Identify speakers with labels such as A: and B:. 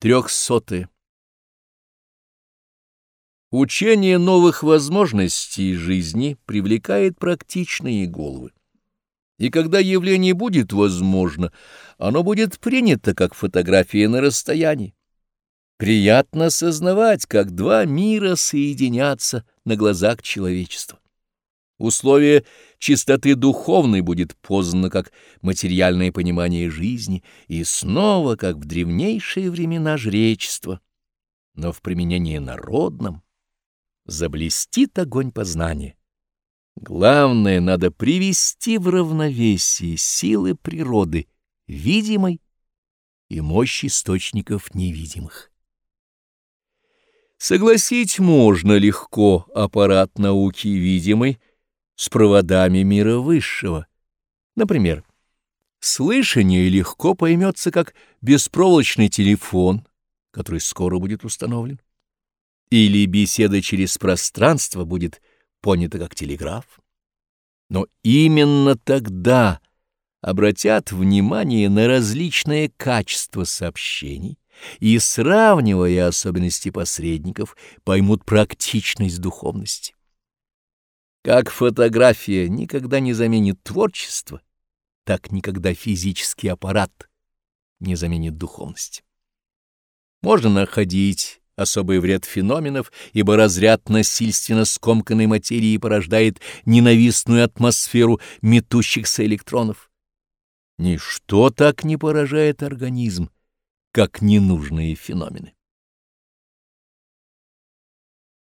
A: 300. Учение новых возможностей жизни привлекает практичные головы. И когда явление будет возможно, оно будет принято как фотография на расстоянии. Приятно сознавать, как два мира соединятся на глазах человечества. Условие чистоты духовной будет познано как материальное понимание жизни и снова, как в древнейшие времена жречества, но в применении народном заблестит огонь познания. Главное, надо привести в равновесие силы природы, видимой, и мощь источников невидимых. Согласить можно легко аппарат науки видимый с проводами мира высшего. Например, слышание легко поймется как беспроволочный телефон, который скоро будет установлен, или беседа через пространство будет понята как телеграф. Но именно тогда обратят внимание на различные качества сообщений и, сравнивая особенности посредников, поймут практичность духовности. Как фотография никогда не заменит творчество, так никогда физический аппарат не заменит духовность. Можно находить особый вред феноменов, ибо разряд насильственно скомканной материи порождает ненавистную атмосферу метущихся электронов. Ничто так не поражает организм, как ненужные феномены.